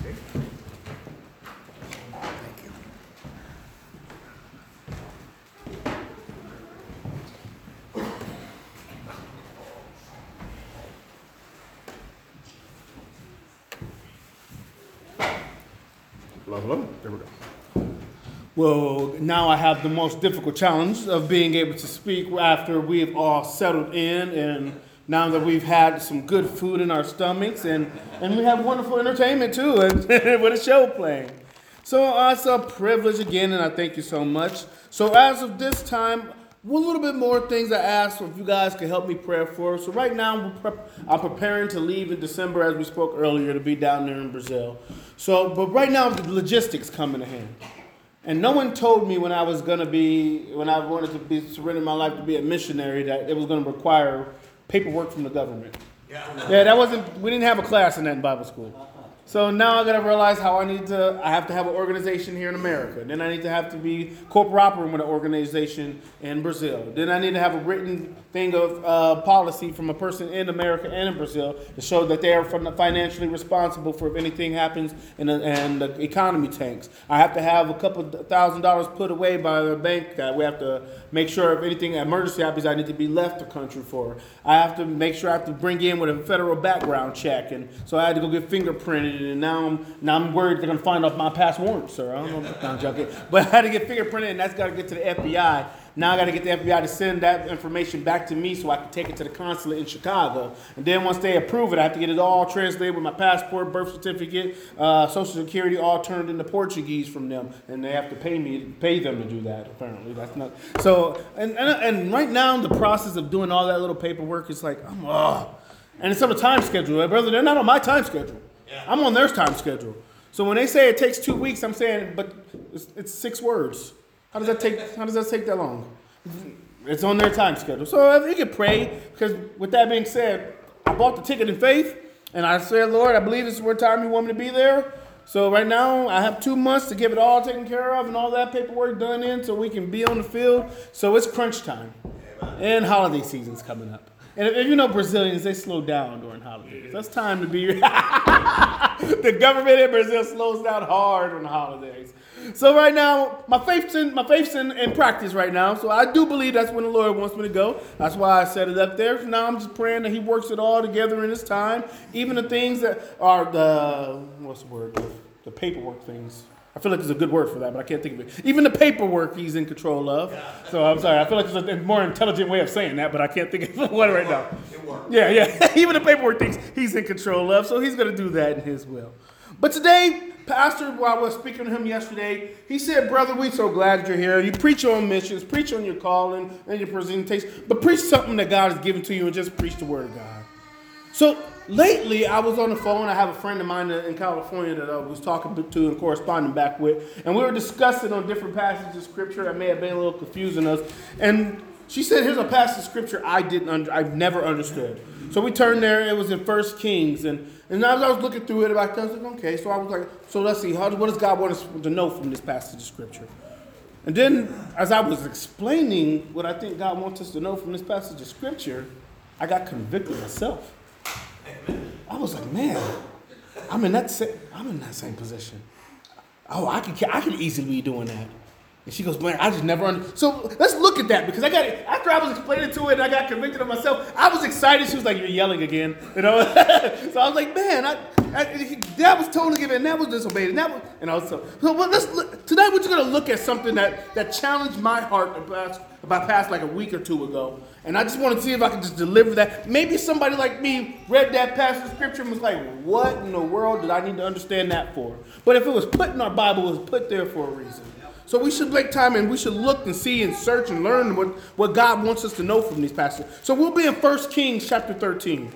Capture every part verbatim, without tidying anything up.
Hello, hello. There we go. Well, now I have the most difficult challenge of being able to speak after we've all settled in and now that we've had some good food in our stomachs and, and we have wonderful entertainment too with a show playing. So uh, it's a privilege again, and I thank you so much. So as of this time, a little bit more things I asked if you guys could help me pray for. So right now, we're prep- I'm preparing to leave in December, as we spoke earlier, to be down there in Brazil. So, but right now, the logistics come into hand. And no one told me when I was going to be, when I wanted to be surrendering my life to be a missionary, that it was going to require paperwork from the government. Yeah, yeah that wasn't, we didn't have a class in that in Bible school. So now I got to realize how I need to, I have to have an organization here in America. Then I need to have to be corporate operating with an organization in Brazil. Then I need to have a written thing of uh, policy from a person in America and in Brazil to show that they are financially responsible for if anything happens and, and the economy tanks. I have to have a couple thousand dollars put away by the bank that we have to make sure if anything emergency happens, I need to be left the country for. I have to make sure I have to bring in with a federal background check. And so I had to go get fingerprinted. And now I'm now I'm worried they're gonna find off my past warrant, sir. I don't know if I'm joking, but I had to get fingerprinted, and that's got to get to the F B I. Now I got to get the F B I to send that information back to me so I can take it to the consulate in Chicago. And then once they approve it, I have to get it all translated with my passport, birth certificate, uh, social security, all turned into Portuguese from them, and they have to pay me, pay them to do that. Apparently, that's not so. And and, and right now, the process of doing all that little paperwork is like I'm oh, and it's on a time schedule, brother. They're not on my time schedule. Yeah. I'm on their time schedule. So when they say it takes two weeks, I'm saying, but it's, it's six words. How does that take? How does that take that long? It's on their time schedule. So you can pray, because with that being said, I bought the ticket in faith, and I said, Lord, I believe this is where time you want me to be there. So right now, I have two months to give it all taken care of and all that paperwork done in, so we can be on the field. So it's crunch time, and holiday season's coming up. And if you know Brazilians, they slow down during holidays. That's time to be. The government in Brazil slows down hard on the holidays. So right now, my faith's in my faith's in, in practice right now. So I do believe that's when the Lord wants me to go. That's why I set it up there. Now I'm just praying that He works it all together in His time. Even the things that are the what's the word? The, the paperwork things. I feel like there's a good word for that, but I can't think of it. Even the paperwork He's in control of. So I'm sorry. I feel like there's a more intelligent way of saying that, but I can't think of one right now. Yeah, yeah. Even the paperwork things He's in control of, so He's going to do that in His will. But today, Pastor, while I was speaking to him yesterday, he said, brother, we're so glad you're here. You preach on missions, preach on your calling and your presentation, but preach something that God has given to you and just preach the word of God. So lately, I was on the phone. I have a friend of mine in California that I was talking to and corresponding back with, and we were discussing on different passages of Scripture that may have been a little confusing us. And she said, here's a passage of Scripture I didn't under, I've never understood. So we turned there. It was in First Kings, and and as I was looking through it, I was like, okay. So I was like, so let's see, how what does God want us to know from this passage of Scripture? And then, as I was explaining what I think God wants us to know from this passage of Scripture, I got convicted myself. I was like, man, I'm in that same, I'm in that same position. Oh, I can I can easily be doing that. And she goes, man, I just never understood. So let's look at that, because I got it. After I was explaining to it and I got convicted of myself, I was excited. She was like, you're yelling again, you know. So I was like, man, I, I, that was totally given, and that was disobeyed, and that was, and I was so. So well, let's look, today we're just gonna look at something that that challenged my heart about about past like a week or two ago, and I just want to see if I can just deliver that. Maybe somebody like me read that passage of Scripture and was like, what in the world did I need to understand that for? But if it was put in our Bible, it was put there for a reason. So we should take time and we should look and see and search and learn what, what God wants us to know from these passages. So we'll be in First Kings chapter thirteen.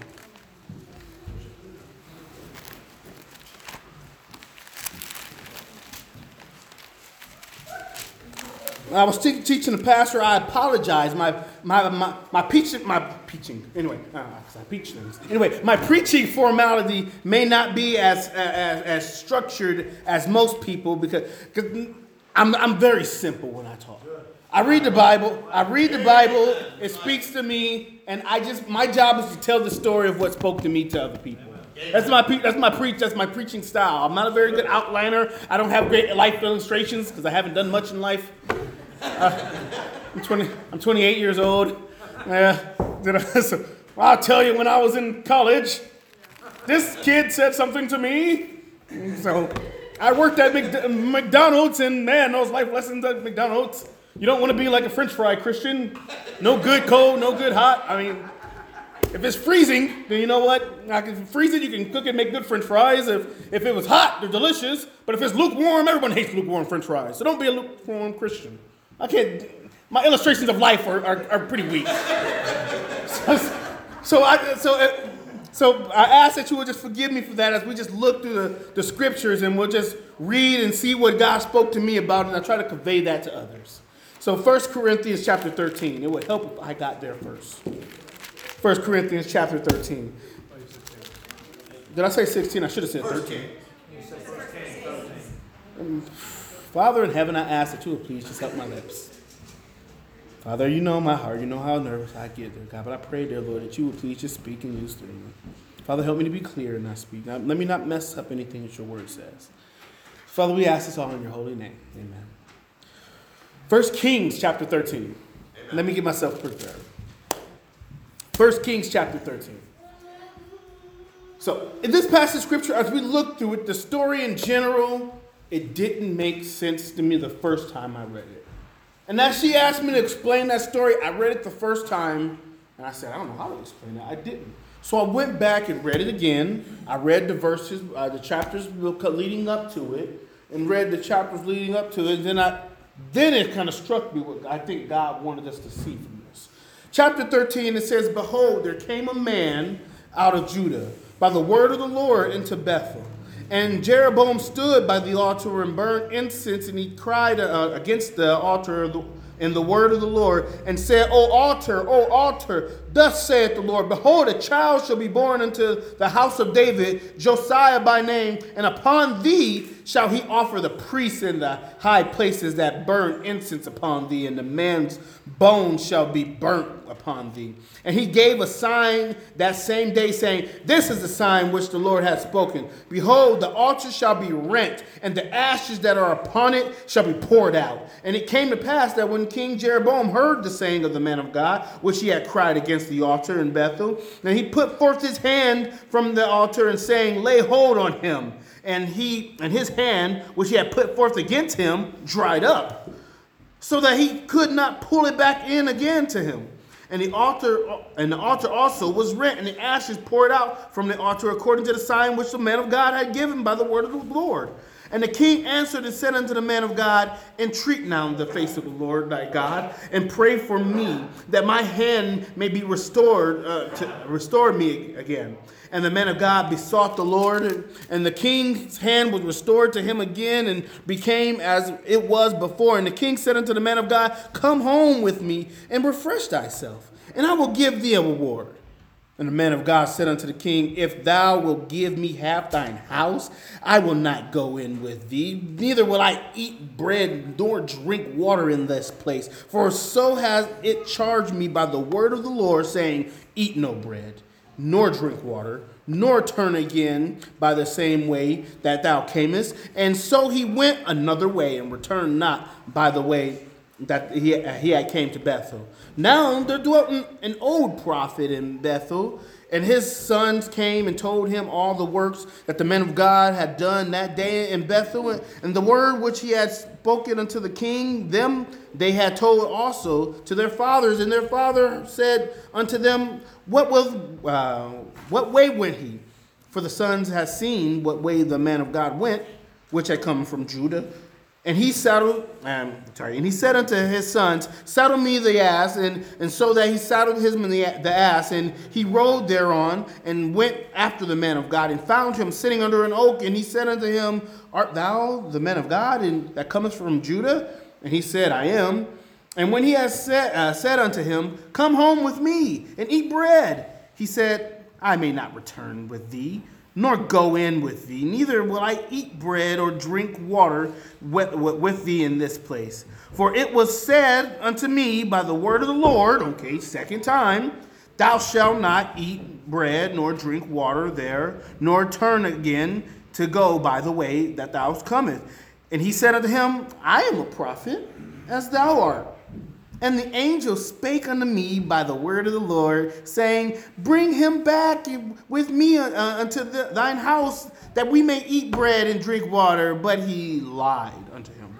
I was te- teaching the pastor. I apologize. My my my my preaching my preaching anyway. Uh, I preach things anyway. My preaching formality may not be as as, as structured as most people because. because I'm I'm very simple when I talk. I read the Bible. I read the Bible. It speaks to me, and I just my job is to tell the story of what spoke to me to other people. That's my pre- that's my preach. That's my preaching style. I'm not a very good outliner. I don't have great life illustrations because I haven't done much in life. Uh, I'm twenty. I'm twenty-eight years old. Yeah. So I'll tell you, when I was in college, this kid said something to me. So I worked at Mc- McDonald's, and man, those life lessons at McDonald's. You don't want to be like a French fry Christian. No good cold, no good hot. I mean, if it's freezing, then you know what? I can freeze it, you can cook it, make good French fries. If if it was hot, they're delicious. But if it's lukewarm, everyone hates lukewarm French fries. So don't be a lukewarm Christian. I can't, my illustrations of life are, are, are pretty weak. so, so I so uh, so I ask that you would just forgive me for that as we just look through the, the scriptures and we'll just read and see what God spoke to me about, and I try to convey that to others. So First Corinthians chapter thirteen. It would help if I got there first. First Corinthians chapter thirteen. Did I say sixteen? I should have said thirteen. Um, Father in heaven, I ask that you would please just help my lips. Father, you know my heart. You know how nervous I get there, God. But I pray, dear Lord, that you would please just speak and use through me. Father, help me to be clear and not speak. Now, let me not mess up anything that your word says. Father, we ask this all in your holy name. Amen. First Kings chapter thirteen. Amen. Let me get myself prepared. First Kings chapter thirteen. So, in this passage of scripture, as we look through it, the story in general, it didn't make sense to me the first time I read it. And as she asked me to explain that story, I read it the first time, and I said, I don't know how to explain it. I didn't. So I went back and read it again. I read the verses, uh, the chapters leading up to it, and read the chapters leading up to it, and then I Then it kind of struck me what I think God wanted us to see from this. Chapter thirteen, it says, Behold, there came a man out of Judah by the word of the Lord into Bethel. And Jeroboam stood by the altar and burned incense, and he cried uh, against the altar of the, in the word of the Lord, and said, O altar, O altar, thus saith the Lord, Behold, a child shall be born unto the house of David, Josiah by name, and upon thee shall he offer the priests in the high places that burn incense upon thee, and the man's bones shall be burnt upon thee. And he gave a sign that same day, saying, This is the sign which the Lord hath spoken. Behold, the altar shall be rent, and the ashes that are upon it shall be poured out. And it came to pass that when King Jeroboam heard the saying of the man of God, which he had cried against the altar in Bethel, then he put forth his hand from the altar, and saying, Lay hold on him. And he and his hand, which he had put forth against him, dried up, so that he could not pull it back in again to him. And the altar and the altar also was rent, and the ashes poured out from the altar according to the sign which the man of God had given by the word of the Lord. And the king answered and said unto the man of God, Entreat now the face of the Lord thy God, and pray for me, that my hand may be restored, uh, to restore me again. And the man of God besought the Lord, and, and the king's hand was restored to him again, and became as it was before. And the king said unto the man of God, Come home with me, and refresh thyself, and I will give thee a reward. And the man of God said unto the king, If thou wilt give me half thine house, I will not go in with thee, neither will I eat bread nor drink water in this place. For so has it charged me by the word of the Lord, saying, Eat no bread, nor drink water, nor turn again by the same way that thou camest. And so he went another way, and returned not by the way that he, he had came to Bethel. Now there dwelt an old prophet in Bethel, and his sons came and told him all the works that the man of God had done that day in Bethel, and the word which he had spoken unto the king, them they had told also to their fathers. And their father said unto them, What will, uh, what way went he? For the sons had seen what way the man of God went, which had come from Judah. And he saddled, um, sorry, and he said unto his sons, Saddle me the ass, and, and so that he saddled him the, the ass, and he rode thereon, and went after the man of God, and found him sitting under an oak. And he said unto him, Art thou the man of God, and that cometh from Judah? And he said, I am. And when he had said, uh, said unto him, Come home with me, and eat bread, he said, I may not return with thee, nor go in with thee, neither will I eat bread or drink water with, with thee in this place. For it was said unto me by the word of the Lord, okay, second time, Thou shalt not eat bread, nor drink water there, nor turn again to go by the way that thou comest. And he said unto him, I am a prophet, as thou art. And the angel spake unto me by the word of the Lord, saying, Bring him back with me uh, unto the, thine house, that we may eat bread and drink water. But he lied unto him.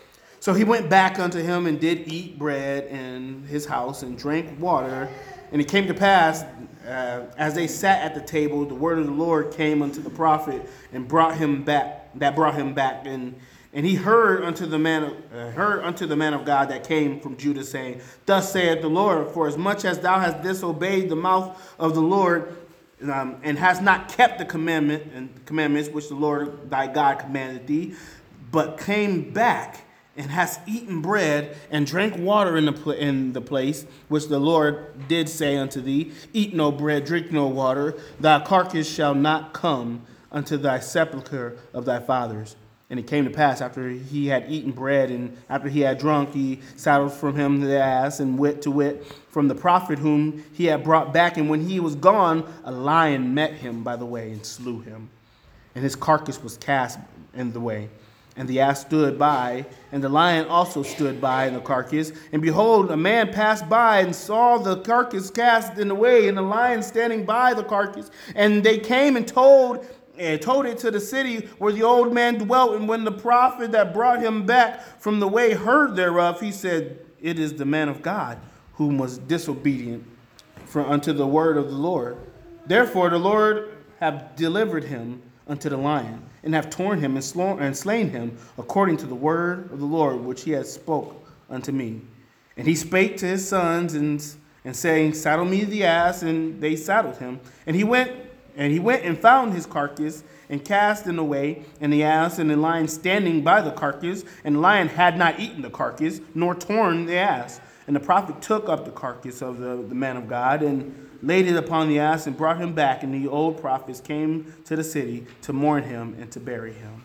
So he went back unto him and did eat bread in his house and drank water. And it came to pass, uh, as they sat at the table, the word of the Lord came unto the prophet and brought him back. That brought him back, and and he heard unto the man, of, uh, heard unto the man of God that came from Judah, saying, Thus saith the Lord, for as much as thou hast disobeyed the mouth of the Lord, um, and hast not kept the commandment and commandments which the Lord thy God commanded thee, but came back and hast eaten bread and drank water in the pl- in the place which the Lord did say unto thee, Eat no bread, drink no water, thy carcass shall not come unto thy sepulchre of thy fathers. And it came to pass, after he had eaten bread and after he had drunk, he saddled from him the ass and wit to wit from the prophet whom he had brought back. And when he was gone, a lion met him by the way and slew him. And his carcass was cast in the way. And the ass stood by, and the lion also stood by in the carcass. And behold, a man passed by and saw the carcass cast in the way, and the lion standing by the carcass. And they came and told and told it to the city where the old man dwelt. And when the prophet that brought him back from the way heard thereof, he said, It is the man of God whom was disobedient for unto the word of the Lord. Therefore the Lord have delivered him unto the lion, and have torn him and, slain, and slain him according to the word of the Lord which he has spoke unto me. And he spake to his sons and, and saying, Saddle me the ass, and they saddled him. And he went and he went and found his carcass and cast it away, and the ass and the lion standing by the carcass. And the lion had not eaten the carcass, nor torn the ass. And the prophet took up the carcass of the, the man of God and laid it upon the ass and brought him back. And the old prophets came to the city to mourn him and to bury him.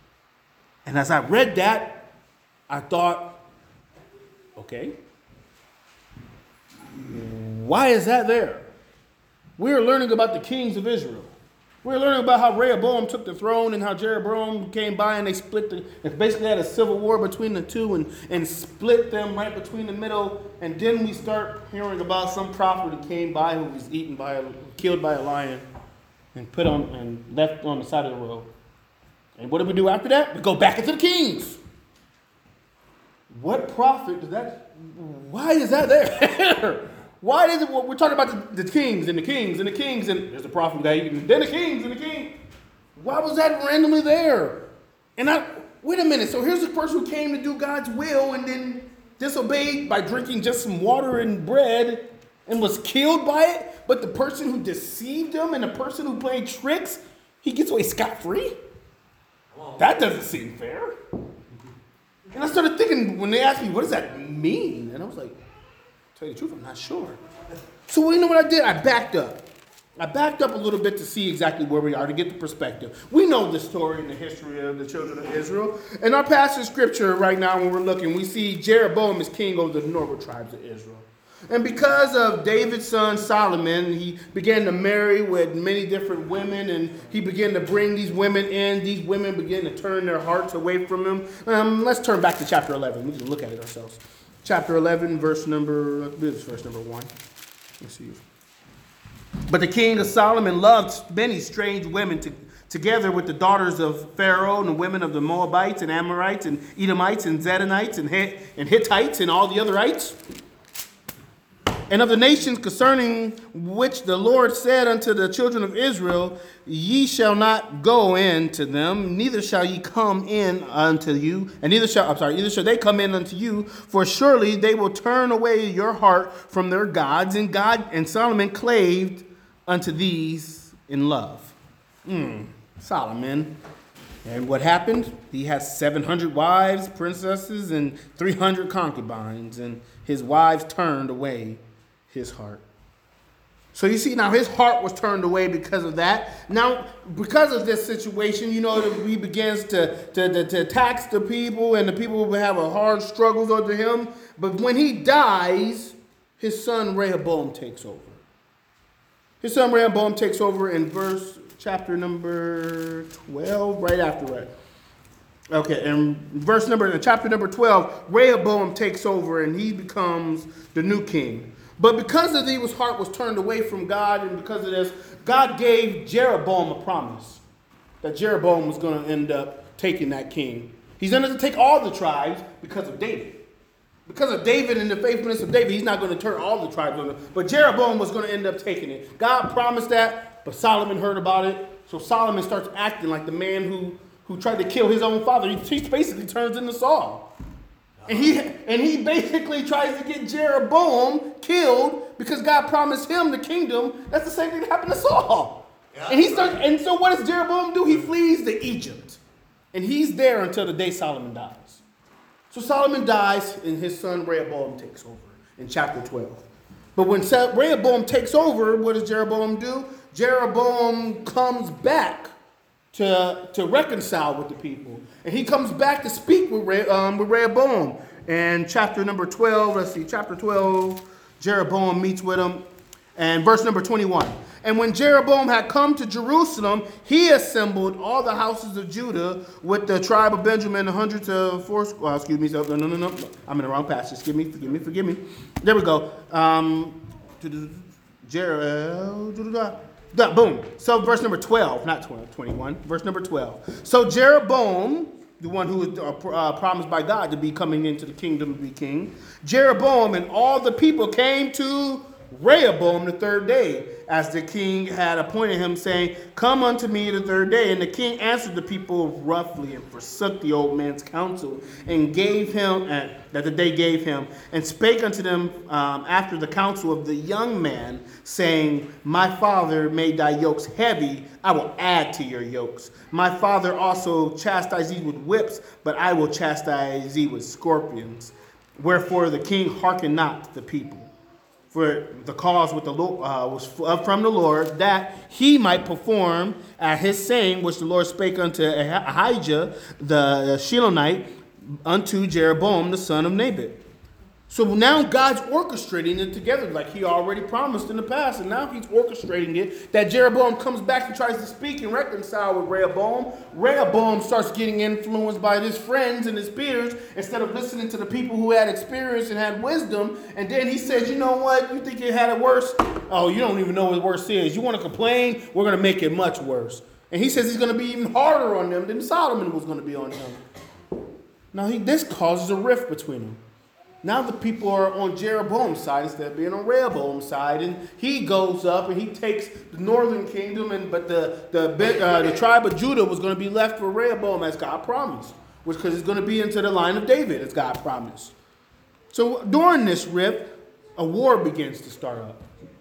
And as I read that, I thought, okay, why is that there? We're learning about the kings of Israel. We're learning about how Rehoboam took the throne and how Jeroboam came by and they split the, and basically had a civil war between the two and, and split them right between the middle. And then we start hearing about some prophet who came by who was eaten by a, killed by a lion and put on and left on the side of the road. And what do we do after that? We go back into the kings. What prophet does that, why is that there? Why is it we're talking about the, the kings and the kings and the kings and there's the prophet that eaten, then the kings and the king? Why was that randomly there? And I, wait a minute, so here's this person who came to do God's will and then disobeyed by drinking just some water and bread and was killed by it, but the person who deceived him and the person who played tricks, he gets away scot-free? That doesn't seem fair. And I started thinking, when they asked me, what does that mean? And I was like, tell you the truth, I'm not sure. So well, you know what I did? I backed up. I backed up a little bit to see exactly where we are, to get the perspective. We know the story and the history of the children of Israel. In our passage scripture right now, when we're looking, we see Jeroboam is king over the northern tribes of Israel. And because of David's son Solomon, he began to marry with many different women, and he began to bring these women in. These women began to turn their hearts away from him. Um, let's turn back to chapter eleven. We can look at it ourselves. Chapter eleven, verse number, this is verse number one. Let's see. But the king of Solomon loved many strange women to, together with the daughters of Pharaoh and the women of the Moabites and Amorites and Edomites and Zidonites and, Hitt, and Hittites and all the otherites. And of the nations concerning which the Lord said unto the children of Israel, Ye shall not go in to them, neither shall ye come in unto you, and neither shall I'm sorry, neither shall they come in unto you, for surely they will turn away your heart from their gods, and God and Solomon claved unto these in love. Mm, Solomon. And what happened? He had seven hundred wives, princesses, and three hundred concubines, and his wives turned away his heart. So you see, now his heart was turned away because of that. Now, because of this situation, you know, that he begins to, to, to, to tax the people, and the people will have a hard struggles under him. But when he dies, his son Rehoboam takes over. His son Rehoboam takes over in verse chapter number twelve, right after that. Okay, and verse number, in chapter number twelve, Rehoboam takes over and he becomes the new king. But because of these, his heart was turned away from God, and because of this, God gave Jeroboam a promise that Jeroboam was going to end up taking that king. He's going to take all the tribes because of David. Because of David and the faithfulness of David, he's not going to turn all the tribes over. But Jeroboam was going to end up taking it. God promised that, but Solomon heard about it. So Solomon starts acting like the man who, who tried to kill his own father. He, he basically turns into Saul. And he and he basically tries to get Jeroboam killed because God promised him the kingdom. That's the same thing that happened to Saul. Yeah, and he starts, and so what does Jeroboam do? He flees to Egypt. And he's there until the day Solomon dies. So Solomon dies and his son Rehoboam takes over in chapter twelve. But when Rehoboam takes over, what does Jeroboam do? Jeroboam comes back to, to reconcile with the people. And he comes back to speak with, Re, um, with Rehoboam. And chapter number twelve, let's see, chapter twelve, Jeroboam meets with him. And verse number twenty-one. And when Jeroboam had come to Jerusalem, he assembled all the houses of Judah with the tribe of Benjamin, the hundreds of four, well, excuse me, no, no, no, no, I'm in the wrong passage. Forgive me, forgive me, forgive me. There we go. Um, Jeroboam. Boom. So verse number twelve, not twelve, twenty-one, verse number twelve. So Jeroboam, the one who was uh, promised by God to be coming into the kingdom to be king, Jeroboam and all the people came to Rehoboam the third day, as the king had appointed him, saying, Come unto me the third day. And the king answered the people roughly and forsook the old man's counsel, and gave him, uh, that the day gave him, and spake unto them um, after the counsel of the young man, saying, My father made thy yokes heavy, I will add to your yokes. My father also chastised thee with whips, but I will chastise thee with scorpions. Wherefore the king hearkened not to the people. For the cause with the uh, was from the Lord, that he might perform at his saying, which the Lord spake unto Ahijah the Shilonite, unto Jeroboam the son of Nebat. So now God's orchestrating it together like he already promised in the past. And now he's orchestrating it that Jeroboam comes back and tries to speak and reconcile with Rehoboam. Rehoboam starts getting influenced by his friends and his peers instead of listening to the people who had experience and had wisdom. And then he says, you know what? You think you had it worse? Oh, you don't even know what worse is. You want to complain? We're going to make it much worse. And he says he's going to be even harder on them than Solomon was going to be on him. Now he, this causes a rift between them. Now the people are on Jeroboam's side instead of being on Rehoboam's side, and he goes up and he takes the northern kingdom, and but the the uh, the tribe of Judah was going to be left for Rehoboam as God promised, which because it's going to be into the line of David as God promised. So during this rift, a war begins to start up.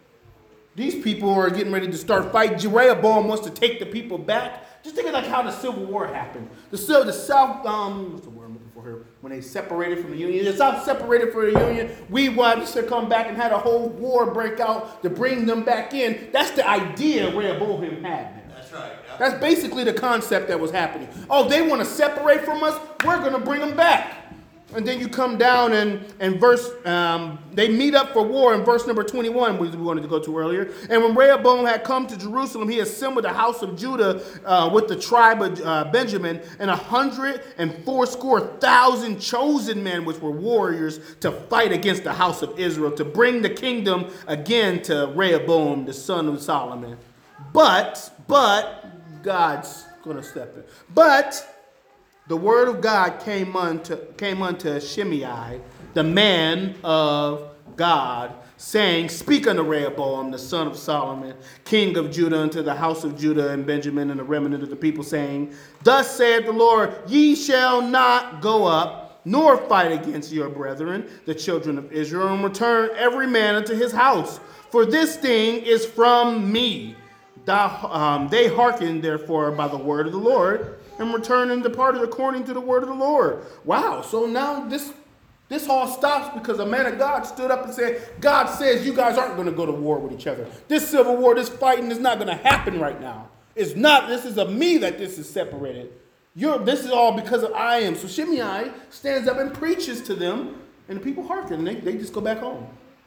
These people are getting ready to start fighting. Rehoboam wants to take the people back. Just think of like how the Civil War happened. The the South um what's the word I'm looking for here? When they separated from the Union, the South separated from the Union. We wanted to come back and had a whole war break out to bring them back in. That's the idea Rehoboam had. Man. That's right. Yeah. That's basically the concept that was happening. Oh, they want to separate from us. We're going to bring them back. And then you come down and, and verse, um, they meet up for war in verse number twenty-one, which we wanted to go to earlier. And when Rehoboam had come to Jerusalem, he assembled the house of Judah uh, with the tribe of uh, Benjamin and a hundred and fourscore thousand chosen men, which were warriors, to fight against the house of Israel, to bring the kingdom again to Rehoboam, the son of Solomon. But, but, God's going to step in. But the word of God came unto came unto Shimei, the man of God, saying, Speak unto Rehoboam, the son of Solomon, king of Judah, unto the house of Judah and Benjamin and the remnant of the people, saying, Thus saith the Lord, Ye shall not go up, nor fight against your brethren, the children of Israel, and return every man unto his house. For this thing is from me. Thou, um, they hearkened, therefore, by the word of the Lord, and returned and departed according to the word of the Lord. Wow, so now this this all stops because a man of God stood up and said, God says you guys aren't going to go to war with each other. This civil war, this fighting is not going to happen right now. It's not, this is of me that this is separated. You're, this is all because of I am. So Shimei stands up and preaches to them, and the people hearken, and they, they just go back home.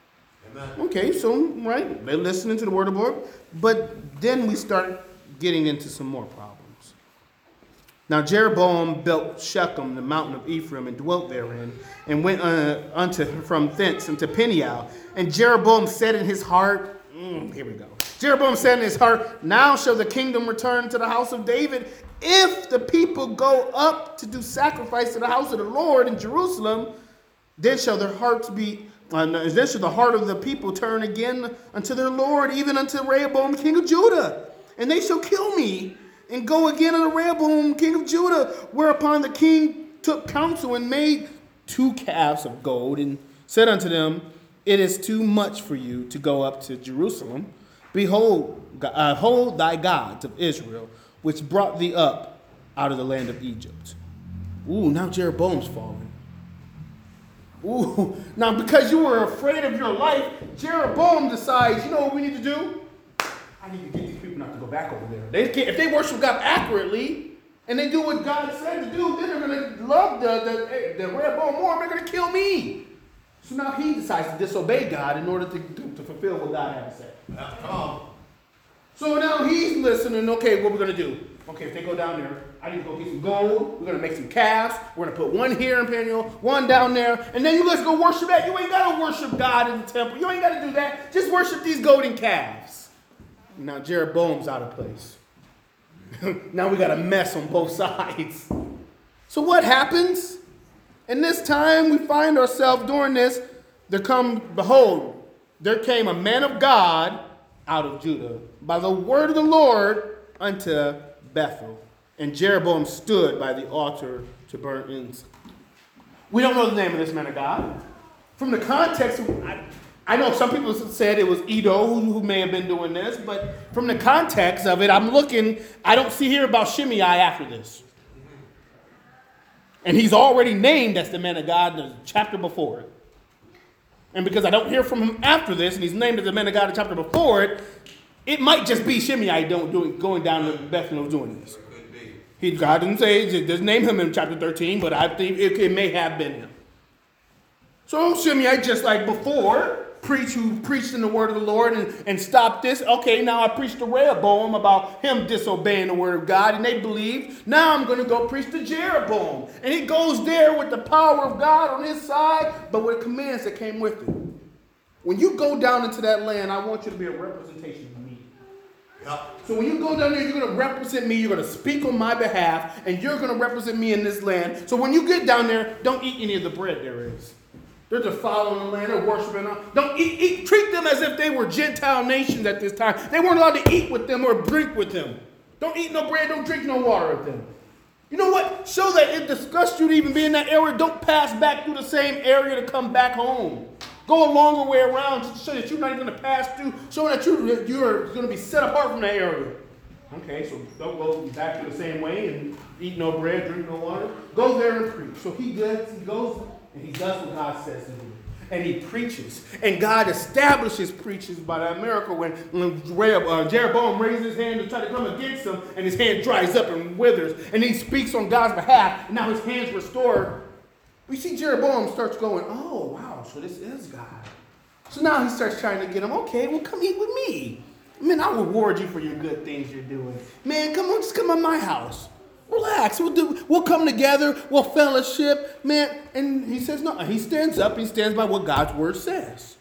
Amen. Okay, so, right, they're listening to the word of the Lord. But then we start getting into some more problems. Now Jeroboam built Shechem, the mountain of Ephraim, and dwelt therein, and went uh, unto from thence unto Peniel. And Jeroboam said in his heart, mm, here we go. Jeroboam said in his heart, now shall the kingdom return to the house of David, if the people go up to do sacrifice to the house of the Lord in Jerusalem. Then shall their hearts be, uh, then shall the heart of the people turn again unto their Lord, even unto Rehoboam king of Judah, and they shall kill me, and go again unto Rehoboam king of Judah. Whereupon the king took counsel and made two calves of gold, and said unto them, it is too much for you to go up to Jerusalem. Behold, uh, hold thy gods of Israel, which brought thee up out of the land of Egypt. Ooh, now Jeroboam's fallen. Ooh, now because you were afraid of your life, Jeroboam decides, you know what we need to do? I need to get these people not to go back over there. They can't, if they worship God accurately and they do what God said to do, then they're going to love the, the, the Rehoboam more. They're going to kill me. So now he decides to disobey God in order to, to, to fulfill what God had to say. Yeah, come on. So now he's listening. Okay, what we're going to do? Okay, if they go down there, I need to go get some gold. We're going to make some calves. We're going to put one here in Peniel, one down there. And then you guys go worship that. You ain't got to worship God in the temple. You ain't got to do that. Just worship these golden calves. Now Jeroboam's out of place. Now we got a mess on both sides. So what happens? And this time we find ourselves during this, there come, behold, there came a man of God out of Judah by the word of the Lord unto Bethel. And Jeroboam stood by the altar to burn incense. We don't know the name of this man of God. From the context, I, I know some people said it was Edo who, who may have been doing this, but from the context of it, I'm looking, I don't see here about Shimei after this. And he's already named as the man of God in the chapter before it. And because I don't hear from him after this, and he's named as the man of God in the chapter before it, it might just be Shimei don't do it, going down to Bethel doing this. He, God didn't say, it doesn't name him in chapter thirteen, but I think it, it may have been him. So Shimei, just like before, preach who preached in the word of the Lord and, and stopped this. Okay, now I preached to Rehoboam about him disobeying the word of God, and they believed. Now I'm going to go preach to Jeroboam. And he goes there with the power of God on his side, but with commands that came with it. When you go down into that land, I want you to be a representation of me. Yep. So when you go down there, you're going to represent me. You're going to speak on my behalf, and you're going to represent me in this land. So when you get down there, don't eat any of the bread there is. They're just following the land. They're worshiping. Don't eat, eat. Treat them as if they were Gentile nations at this time. They weren't allowed to eat with them or drink with them. Don't eat no bread. Don't drink no water with them. You know what? Show that it disgusts you to even be in that area. Don't pass back through the same area to come back home. Go a longer way around to show that you're not even going to pass through. Show that you're, you're going to be set apart from that area. Okay, so don't go back to the same way and eat no bread, drink no water. Go there and preach. So he does. He goes and he does what God says to do. And he preaches. And God establishes preachers by that miracle when, when uh, Jeroboam raises his hand to try to come against him, and his hand dries up and withers. And he speaks on God's behalf, and now his hand's restored. We see Jeroboam starts going, oh, wow, so this is God. So now he starts trying to get him, okay, well, come eat with me. Man, I'll reward you for your good things you're doing. Man, come on, just come to my house. Relax. We'll do. We'll come together. We'll fellowship, man. And he says no. He stands up. He stands by what God's word says.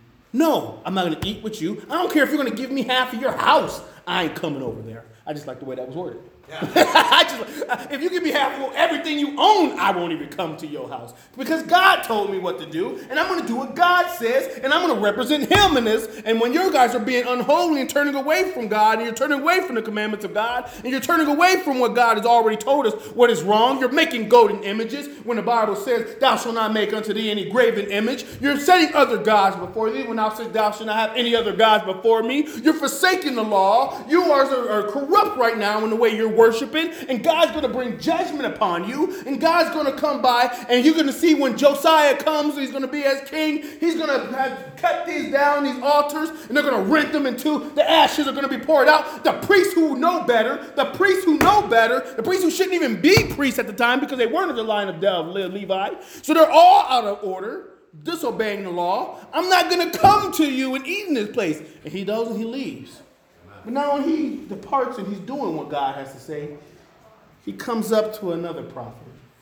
No, I'm not going to eat with you. I don't care if you're going to give me half of your house. I ain't coming over there. I just like the way that was worded. Yeah. I just, if you give me half of everything you own, I won't even come to your house. Because God told me what to do, and I'm going to do what God says, and I'm going to represent him in this. And when your guys are being unholy and turning away from God, and you're turning away from the commandments of God, and you're turning away from what God has already told us what is wrong, you're making golden images. When the Bible says, thou shalt not make unto thee any graven image, you're setting other gods before thee. When thou says, thou shalt not have any other gods before me, you're forsaking the law. You are, are corrupt right now in the way you're worshiping, and God's going to bring judgment upon you, and God's going to come by, and you're going to see when Josiah comes, he's going to be as king, he's going to have cut these down, these altars, and they're going to rent them into, the ashes are going to be poured out. The priests who know better, the priests who know better, the priests who shouldn't even be priests at the time because they weren't of the line of Levi, so they're all out of order. disobeying the law. I'm not going to come to you and eat in this place. And he does, and he leaves. But now when he departs and he's doing what God has to say, he comes up to another prophet.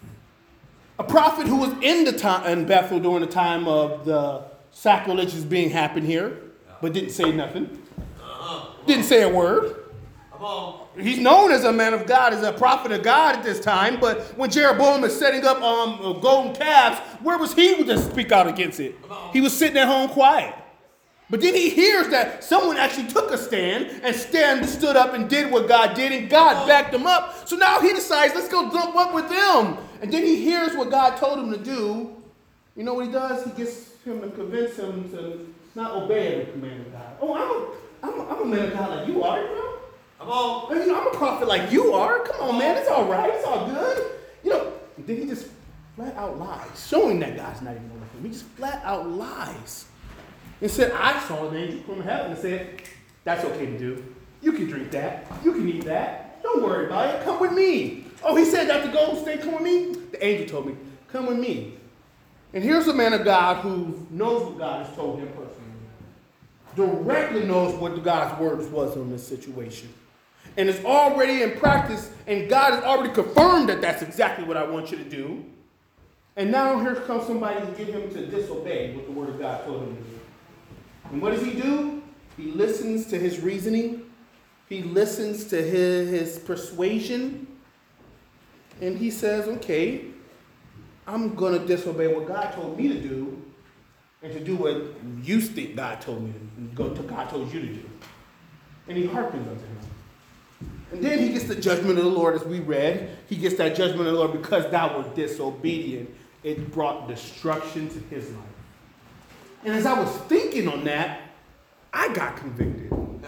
A prophet who was in the time in Bethel during the time of the sacrileges being happened here, but didn't say nothing. Didn't say a word. He's known as a man of God, as a prophet of God at this time, but when Jeroboam is setting up um, golden calves, where was he to speak out against it? He was sitting at home quiet. But then he hears that someone actually took a stand and stand, stood up and did what God did, and God backed him up. So now he decides, let's go jump up with them. And then he hears what God told him to do. You know what he does? He gets him to convince him to not obey every command of God. Oh, I'm a, I'm a, I'm a man of God like you are, you know? Come on. You know, I'm a prophet like you are. Come on, man. It's all right. It's all good. You know, and then he just flat out lies, showing that God's not even with him. He just flat out lies. And said, I saw an angel from heaven and said, that's okay to do. You can drink that. You can eat that. Don't worry about it. Come with me. Oh, he said that to go stay, come with me? The angel told me, come with me. And here's a man of God who knows what God has told him personally. Directly knows what God's words was on this situation. And is already in practice, and God has already confirmed that that's exactly what I want you to do. And now here comes somebody to get him to disobey what the word of God told him to do. And what does he do? He listens to his reasoning. He listens to his, his persuasion. And he says, okay, I'm going to disobey what God told me to do and to do what you think God told me to go to God told you to do. And he hearkens unto him. And then he gets the judgment of the Lord, as we read. He gets that judgment of the Lord because thou wert disobedient. It brought destruction to his life. And as I was thinking on that, I got convicted.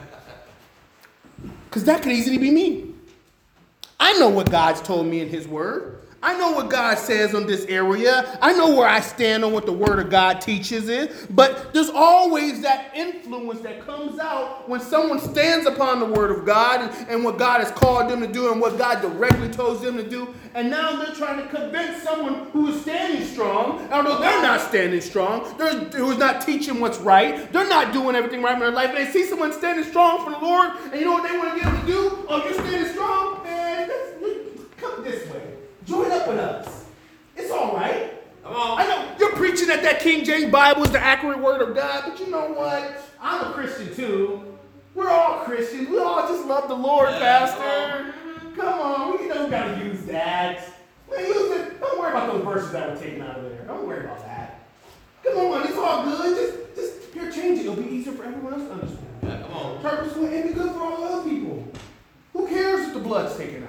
Because that could easily be me. I know what God's told me in his word. I know what God says on this area. I know where I stand on what the word of God teaches it. But there's always that influence that comes out when someone stands upon the word of God and, and what God has called them to do and what God directly told them to do. And now they're trying to convince someone who is standing strong, although they're not standing strong, who's not teaching what's right. They're not doing everything right in their life. And they see someone standing strong for the Lord, and you know what they want to get them to do? Oh, you're standing strong? Man, come this way. Join up with us. It's all right. Come on. I know you're preaching that that King James Bible is the accurate word of God, but you know what? I'm a Christian too. We're all Christians. We all just love the Lord, yeah, Pastor. Come on, we don't got to use that. We use it. Don't worry about those verses that were taken out of there. Don't worry about that. Come on, it's all good. Just, just here, change it. It'll be easier for everyone else to understand. Yeah, come on. Purposeful and be good for all other people. Who cares if the blood's taken out?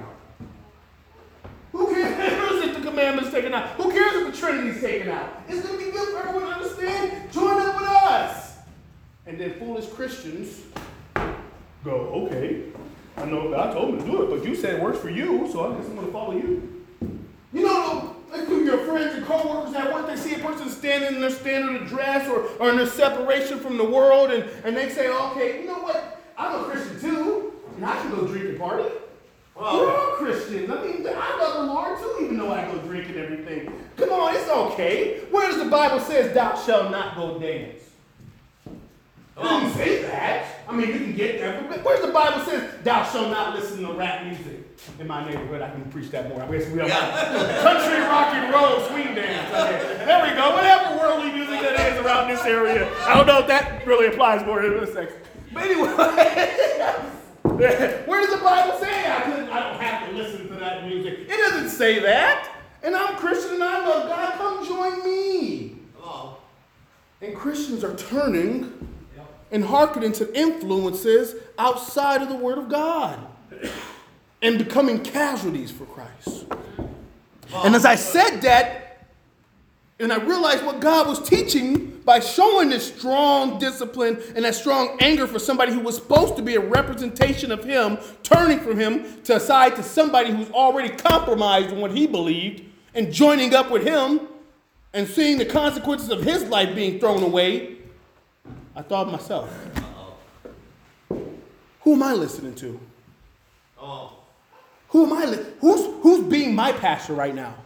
Who cares if the commandment's taken out? Who cares if the Trinity's taken out? It's going to be good for everyone to understand. Join up with us. And then foolish Christians go, okay, I know God told me to do it, but you said it works for you, so I guess I'm going to follow you. You know, like your friends and co-workers at work, they see a person standing in their standard of dress or, or in their separation from the world, and, and they say, okay, you know what? I'm a Christian too, and I can go drink and party. Well, we're all Christians. I mean, I love the Lord too, even though I go drink and everything. Come on, it's okay. Where does the Bible says thou shalt not go dance? It doesn't say that. I mean, you can get there. Where's the Bible says thou shalt not listen to rap music? In my neighborhood, I can preach that more. I guess we have yeah. country, rock and roll, swing dance. Okay. There we go. Whatever worldly music that is around this area. I don't know if that really applies more to this sex. But anyway. Where does the Bible say I couldn't? I don't have to listen to that music. It doesn't say that. And I'm Christian and I love God. Come join me. Hello. And Christians are turning yep. and hearkening to influences outside of the Word of God and becoming casualties for Christ. Oh. And as I said that, and I realized what God was teaching by showing this strong discipline and that strong anger for somebody who was supposed to be a representation of him, turning from him to aside to somebody who's already compromised in what he believed and joining up with him and seeing the consequences of his life being thrown away. I thought of myself, Uh-oh. Who am I listening to? Oh. Who am I? Li- who's, who's being my pastor right now?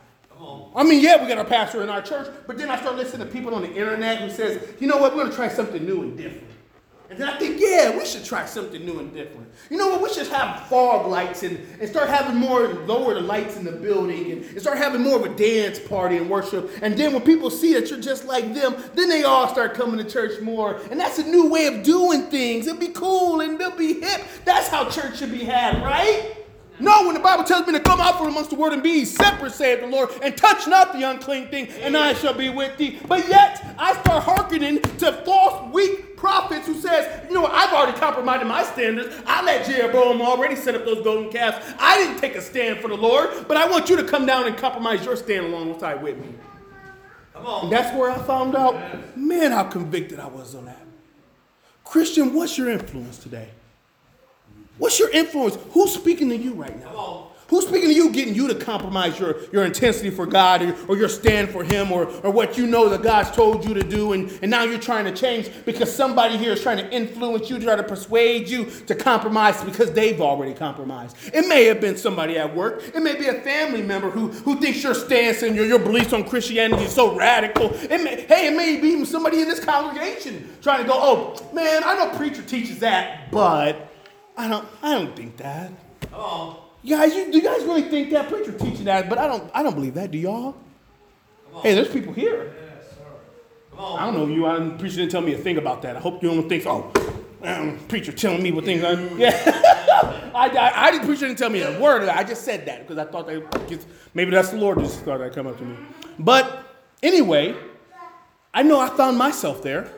I mean, yeah, we got our pastor in our church, but then I start listening to people on the internet who says, you know what, we're going to try something new and different. And then I think, yeah, we should try something new and different. You know what, we should have fog lights and, and start having more, lower the lights in the building and, and start having more of a dance party and worship. And then when people see that you're just like them, then they all start coming to church more. And that's a new way of doing things. It'll be cool and they'll be hip. That's how church should be had, right? No, when the Bible tells me to come out from amongst the word and be separate, saith the Lord, and touch not the unclean thing, and I shall be with thee. But yet, I start hearkening to false, weak prophets who says, you know what, I've already compromised my standards. I let Jeroboam already set up those golden calves. I didn't take a stand for the Lord, but I want you to come down and compromise your stand alongside with me. Come on. And that's where I found out, man, how convicted I was on that. Christian, what's your influence today? What's your influence? Who's speaking to you right now? Who's speaking to you, getting you to compromise your, your intensity for God or, or your stand for him or, or what you know that God's told you to do and, and now you're trying to change because somebody here is trying to influence you, try to persuade you to compromise because they've already compromised. It may have been somebody at work. It may be a family member who, who thinks your stance and your, your beliefs on Christianity is so radical. It may, hey, it may be even somebody in this congregation trying to go, oh, man, I know preacher teaches that, but I don't I don't think that. Oh. Guys, you, do you guys really think that preacher teaching that? But I don't I don't believe that. Do y'all? Hey, there's people here. Yes, sir. Come on. I don't know you. I preacher didn't tell me a thing about that. I hope you don't think, oh, um, preacher telling me what things I yeah. I, I, I didn't preacher didn't tell me a word of that. I just said that because I thought that maybe that's the Lord just thought that come up to me. But anyway, I know I found myself there.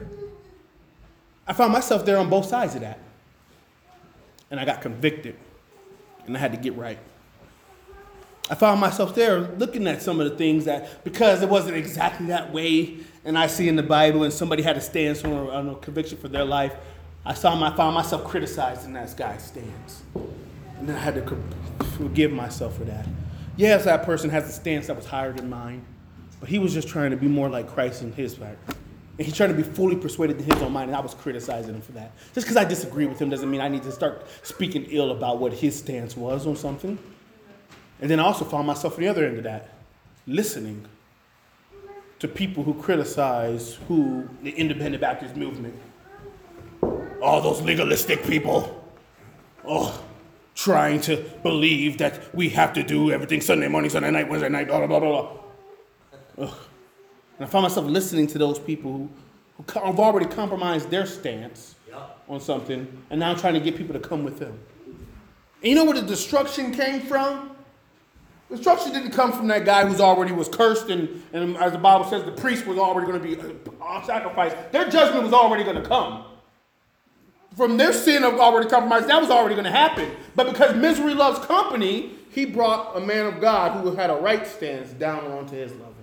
I found myself there on both sides of that. And I got convicted, and I had to get right. I found myself there looking at some of the things that, because it wasn't exactly that way, and I see in the Bible, and somebody had to stand for I don't know, conviction for their life, I saw my, found myself criticizing that guy's stance. And then I had to forgive myself for that. Yes, that person has a stance that was higher than mine, but he was just trying to be more like Christ in his fact. And he's trying to be fully persuaded in his own mind, and I was criticizing him for that. Just because I disagree with him doesn't mean I need to start speaking ill about what his stance was on something. And then I also found myself on the other end of that, listening to people who criticize who the independent Baptist movement. All those legalistic people. Oh, trying to believe that we have to do everything Sunday morning, Sunday night, Wednesday night, blah, blah, blah, blah. Ugh. And I found myself listening to those people who, who have already compromised their stance yep. on something and now trying to get people to come with them. And you know where the destruction came from? The destruction didn't come from that guy who's already was cursed and, and as the Bible says, the priest was already going to be uh, sacrificed. Their judgment was already going to come. From their sin of already compromised, that was already going to happen. But because misery loves company, he brought a man of God who had a right stance down onto his level.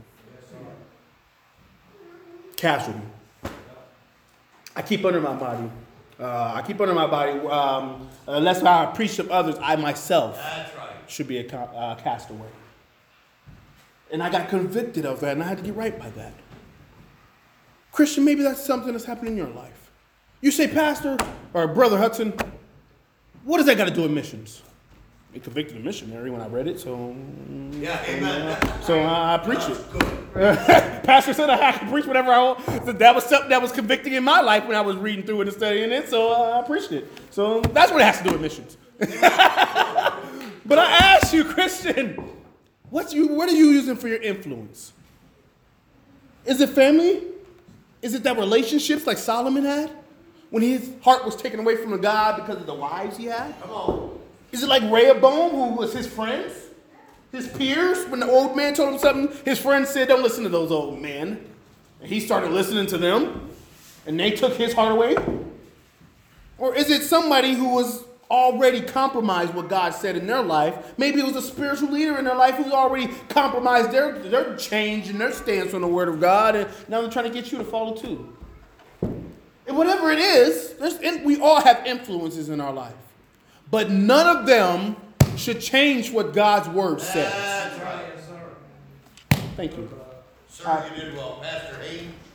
Casualty. I keep under my body. Uh, I keep under my body. Um, unless I preach to others, I myself That's right. should be a ca- uh, castaway. And I got convicted of that, and I had to get right by that. Christian, maybe that's something that's happening in your life. You say, Pastor or Brother Hudson, what does that got to do with missions? It convicted a missionary when I read it, so yeah, amen. Uh, so uh, I preach it. Pastor said I could preach whatever I want. So that was something that was convicting in my life when I was reading through it and studying it, so uh, I preached it. So that's what it has to do with missions. But I ask you, Christian, what's you? What are you using for your influence? Is it family? Is it that relationships like Solomon had when his heart was taken away from God because of the wives he had? Come on. Is it like Rehoboam, who was his friends, his peers? When the old man told him something, his friends said, don't listen to those old men. And he started listening to them, and they took his heart away? Or is it somebody who was already compromised what God said in their life? Maybe it was a spiritual leader in their life who's already compromised their, their change and their stance on the word of God, and now they're trying to get you to follow too. And whatever it is, there's, we all have influences in our life. But none of them should change what God's word says. That's right, yes, sir. Thank you. Sir, you did well. Pastor Hayden.